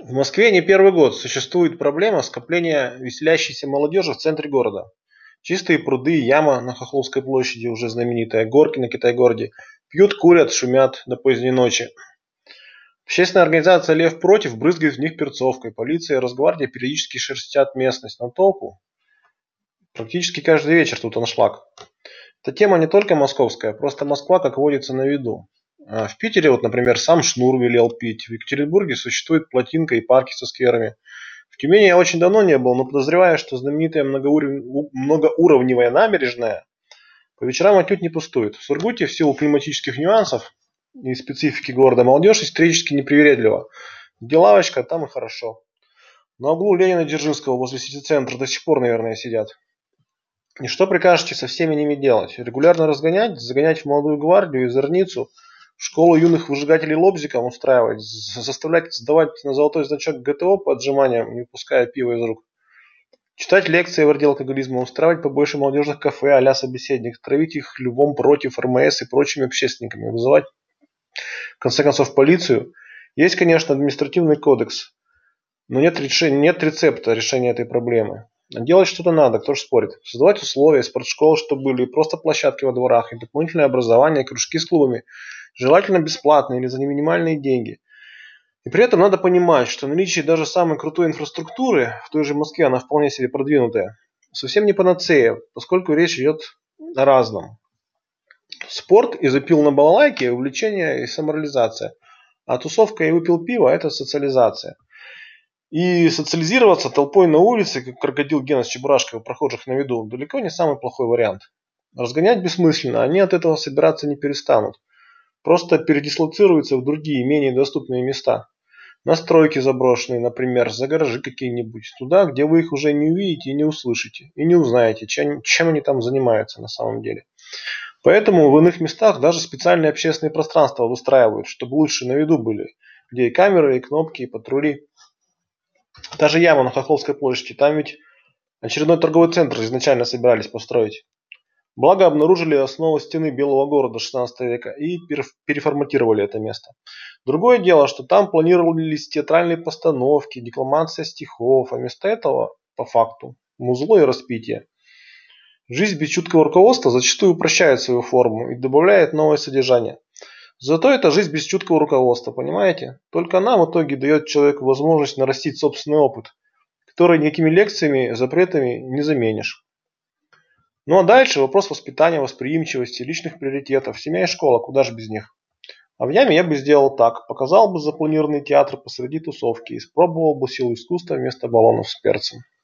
В Москве не первый год существует проблема скопления веселящейся молодежи в центре города. Чистые пруды, яма на Хохловской площади, уже знаменитая, горки на Китай-городе. Пьют, курят, шумят до поздней ночи. Общественная организация «Лев против» брызгает в них перцовкой. Полиция и Росгвардия периодически шерстят местность на толку. Практически каждый вечер тут аншлаг. Эта тема не только московская, просто Москва, как водится, на виду. В Питере, вот, например, сам Шнур велел пить. В Екатеринбурге существует плотинка и парки со скверами. В Тюмени я очень давно не был, но подозреваю, что знаменитая многоуровневая набережная по вечерам отнюдь не пустует. В Сургуте в силу климатических нюансов и специфики города молодежь исторически непривередлива. Где лавочка, там и хорошо. На углу Ленина и Дзержинского возле сити-центра до сих пор, наверное, сидят. И что прикажете со всеми ними делать? Регулярно разгонять, загонять в молодую гвардию и зорницу, в школу юных выжигателей лобзиком устраивать, заставлять сдавать на золотой значок ГТО по отжиманиям, не выпуская пива из рук, читать лекции о вреде алкоголизма, устраивать побольше молодежных кафе а-ля собеседник, травить их львом против РМС и прочими общественниками, вызывать, в конце концов, полицию. Есть, конечно, административный кодекс, но нет рецепта решения этой проблемы. Делать что-то надо, кто ж спорит. Создавать условия, спортшколы, чтобы были, просто площадки во дворах, и дополнительное образование, кружки с клубами. Желательно бесплатно или за минимальные деньги. И при этом надо понимать, что наличие даже самой крутой инфраструктуры, в той же Москве она вполне себе продвинутая, совсем не панацея, поскольку речь идет о разном. Спорт и запил на балалайке, увлечение и самореализация. А тусовка и выпил пиво – это социализация. И социализироваться толпой на улице, как крокодил Гена с Чебурашкой у прохожих на виду, далеко не самый плохой вариант. Разгонять бессмысленно, они от этого собираться не перестанут. Просто передислоцируются в другие, менее доступные места. На стройки заброшенные, например, за гаражи какие-нибудь. Туда, где вы их уже не увидите и не услышите. И не узнаете, чем они там занимаются на самом деле. Поэтому в иных местах даже специальные общественные пространства выстраивают, чтобы лучше на виду были. Где и камеры, и кнопки, и патрули. Та же яма на Хохловской площади, там ведь очередной торговый центр изначально собирались построить. Благо обнаружили основу стены Белого города XVI века и переформатировали это место. Другое дело, что там планировались театральные постановки, декламация стихов, а вместо этого, по факту, музло и распитие. Жизнь без чуткого руководства зачастую упрощает свою форму и добавляет новое содержание. Зато это жизнь без чуткого руководства, понимаете? Только она в итоге дает человеку возможность нарастить собственный опыт, который никакими лекциями, запретами не заменишь. Ну а дальше вопрос воспитания, восприимчивости, личных приоритетов, семья и школа, куда же без них. А в яме я бы сделал так, показал бы запланированный театр посреди тусовки, испробовал бы силу искусства вместо баллонов с перцем.